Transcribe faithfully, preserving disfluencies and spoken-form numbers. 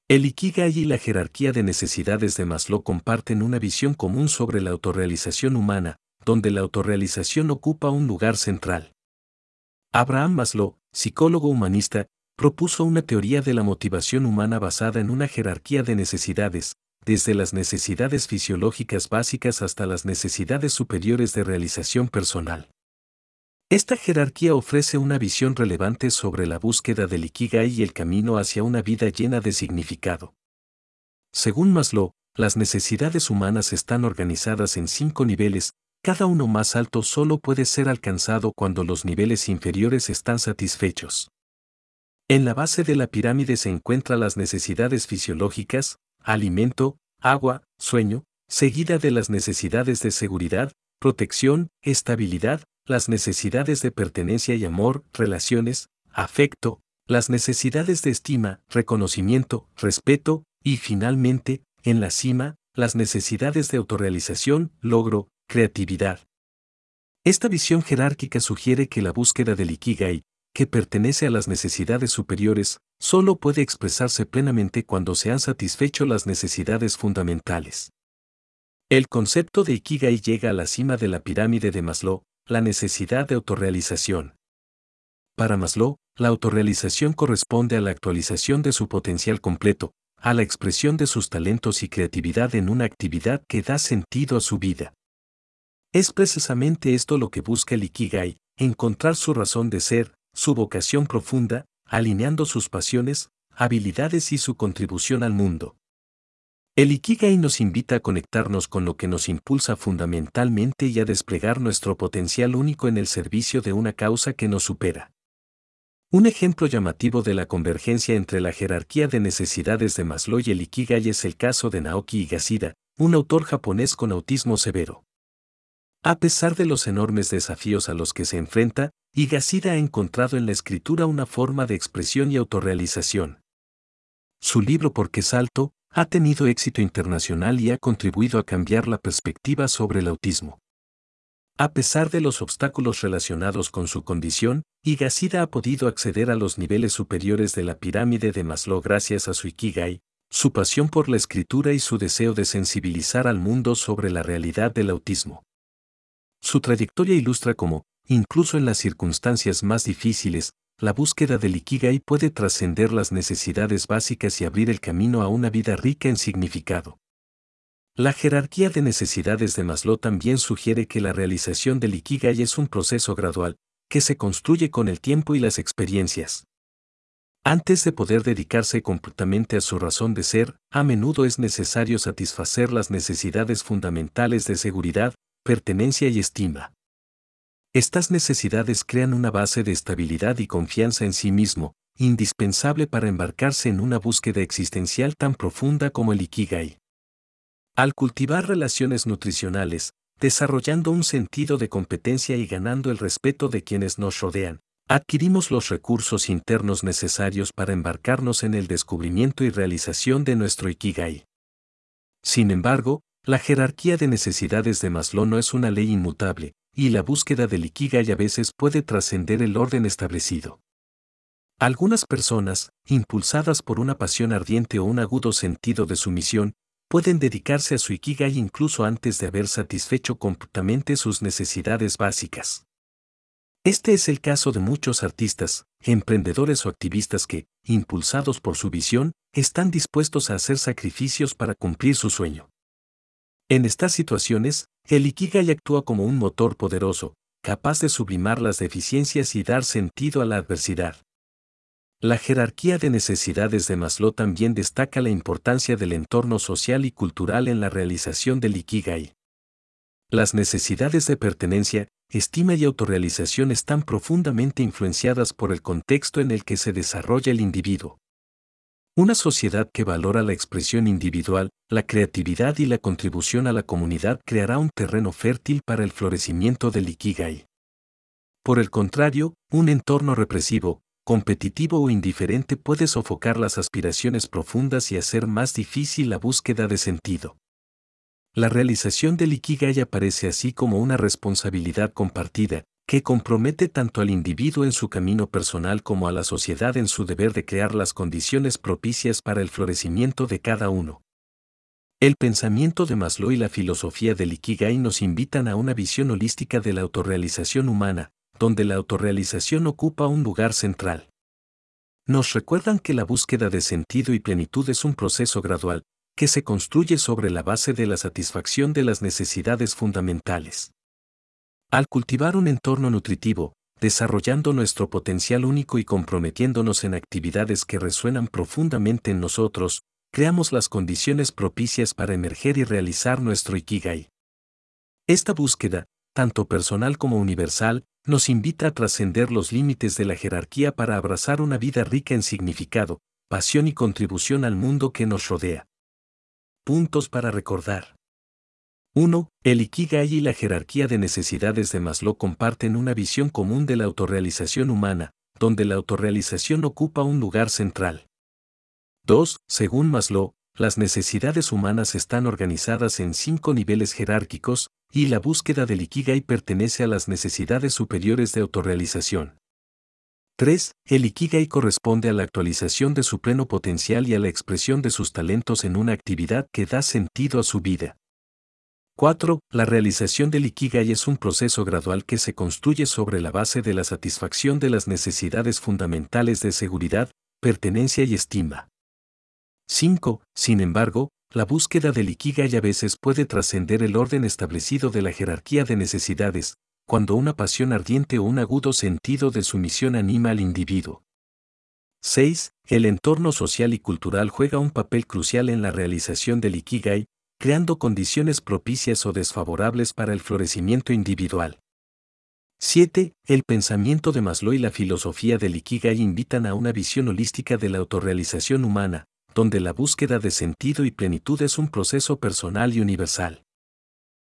El Ikigai y la jerarquía de necesidades de Maslow comparten una visión común sobre la autorrealización humana, donde la autorrealización ocupa un lugar central. Abraham Maslow, psicólogo humanista, propuso una teoría de la motivación humana basada en una jerarquía de necesidades, desde las necesidades fisiológicas básicas hasta las necesidades superiores de realización personal. Esta jerarquía ofrece una visión relevante sobre la búsqueda del Ikigai y el camino hacia una vida llena de significado. Según Maslow, las necesidades humanas están organizadas en cinco niveles, cada uno más alto solo puede ser alcanzado cuando los niveles inferiores están satisfechos. En la base de la pirámide se encuentran las necesidades fisiológicas, alimento, agua, sueño, seguida de las necesidades de seguridad, protección, estabilidad, las necesidades de pertenencia y amor, relaciones, afecto, las necesidades de estima, reconocimiento, respeto, y finalmente, en la cima, las necesidades de autorrealización, logro, creatividad. Esta visión jerárquica sugiere que la búsqueda del Ikigai, que pertenece a las necesidades superiores, solo puede expresarse plenamente cuando se han satisfecho las necesidades fundamentales. El concepto de Ikigai llega a la cima de la pirámide de Maslow, la necesidad de autorrealización. Para Maslow, la autorrealización corresponde a la actualización de su potencial completo, a la expresión de sus talentos y creatividad en una actividad que da sentido a su vida. Es precisamente esto lo que busca el Ikigai, encontrar su razón de ser, su vocación profunda, alineando sus pasiones, habilidades y su contribución al mundo. El Ikigai nos invita a conectarnos con lo que nos impulsa fundamentalmente y a desplegar nuestro potencial único en el servicio de una causa que nos supera. Un ejemplo llamativo de la convergencia entre la jerarquía de necesidades de Maslow y el Ikigai es el caso de Naoki Higashida, un autor japonés con autismo severo. A pesar de los enormes desafíos a los que se enfrenta, Higashida ha encontrado en la escritura una forma de expresión y autorrealización. Su libro ¿Por qué salto? Ha tenido éxito internacional y ha contribuido a cambiar la perspectiva sobre el autismo. A pesar de los obstáculos relacionados con su condición, Higashida ha podido acceder a los niveles superiores de la pirámide de Maslow gracias a su Ikigai, su pasión por la escritura y su deseo de sensibilizar al mundo sobre la realidad del autismo. Su trayectoria ilustra cómo, incluso en las circunstancias más difíciles, la búsqueda del Ikigai puede trascender las necesidades básicas y abrir el camino a una vida rica en significado. La jerarquía de necesidades de Maslow también sugiere que la realización del Ikigai es un proceso gradual, que se construye con el tiempo y las experiencias. Antes de poder dedicarse completamente a su razón de ser, a menudo es necesario satisfacer las necesidades fundamentales de seguridad, pertenencia y estima. Estas necesidades crean una base de estabilidad y confianza en sí mismo, indispensable para embarcarse en una búsqueda existencial tan profunda como el Ikigai. Al cultivar relaciones nutricionales, desarrollando un sentido de competencia y ganando el respeto de quienes nos rodean, adquirimos los recursos internos necesarios para embarcarnos en el descubrimiento y realización de nuestro Ikigai. Sin embargo, la jerarquía de necesidades de Maslow no es una ley inmutable, y la búsqueda del Ikigai a veces puede trascender el orden establecido. Algunas personas, impulsadas por una pasión ardiente o un agudo sentido de su misión, pueden dedicarse a su Ikigai incluso antes de haber satisfecho completamente sus necesidades básicas. Este es el caso de muchos artistas, emprendedores o activistas que, impulsados por su visión, están dispuestos a hacer sacrificios para cumplir su sueño. En estas situaciones, el Ikigai actúa como un motor poderoso, capaz de sublimar las deficiencias y dar sentido a la adversidad. La jerarquía de necesidades de Maslow también destaca la importancia del entorno social y cultural en la realización del Ikigai. Las necesidades de pertenencia, estima y autorrealización están profundamente influenciadas por el contexto en el que se desarrolla el individuo. Una sociedad que valora la expresión individual, la creatividad y la contribución a la comunidad creará un terreno fértil para el florecimiento del Ikigai. Por el contrario, un entorno represivo, competitivo o indiferente puede sofocar las aspiraciones profundas y hacer más difícil la búsqueda de sentido. La realización del Ikigai aparece así como una responsabilidad compartida, que compromete tanto al individuo en su camino personal como a la sociedad en su deber de crear las condiciones propicias para el florecimiento de cada uno. El pensamiento de Maslow y la filosofía del Ikigai nos invitan a una visión holística de la autorrealización humana, donde la autorrealización ocupa un lugar central. Nos recuerdan que la búsqueda de sentido y plenitud es un proceso gradual, que se construye sobre la base de la satisfacción de las necesidades fundamentales. Al cultivar un entorno nutritivo, desarrollando nuestro potencial único y comprometiéndonos en actividades que resuenan profundamente en nosotros, creamos las condiciones propicias para emerger y realizar nuestro Ikigai. Esta búsqueda, tanto personal como universal, nos invita a trascender los límites de la jerarquía para abrazar una vida rica en significado, pasión y contribución al mundo que nos rodea. Puntos para recordar. uno. El Ikigai y la jerarquía de necesidades de Maslow comparten una visión común de la autorrealización humana, donde la autorrealización ocupa un lugar central. dos. Según Maslow, las necesidades humanas están organizadas en cinco niveles jerárquicos, y la búsqueda del Ikigai pertenece a las necesidades superiores de autorrealización. tres. El Ikigai corresponde a la actualización de su pleno potencial y a la expresión de sus talentos en una actividad que da sentido a su vida. cuatro. La realización del Ikigai es un proceso gradual que se construye sobre la base de la satisfacción de las necesidades fundamentales de seguridad, pertenencia y estima. cinco. Sin embargo, la búsqueda del Ikigai a veces puede trascender el orden establecido de la jerarquía de necesidades, cuando una pasión ardiente o un agudo sentido de sumisión anima al individuo. seis. El entorno social y cultural juega un papel crucial en la realización del Ikigai, creando condiciones propicias o desfavorables para el florecimiento individual. siete. El pensamiento de Maslow y la filosofía del Ikigai invitan a una visión holística de la autorrealización humana, donde la búsqueda de sentido y plenitud es un proceso personal y universal.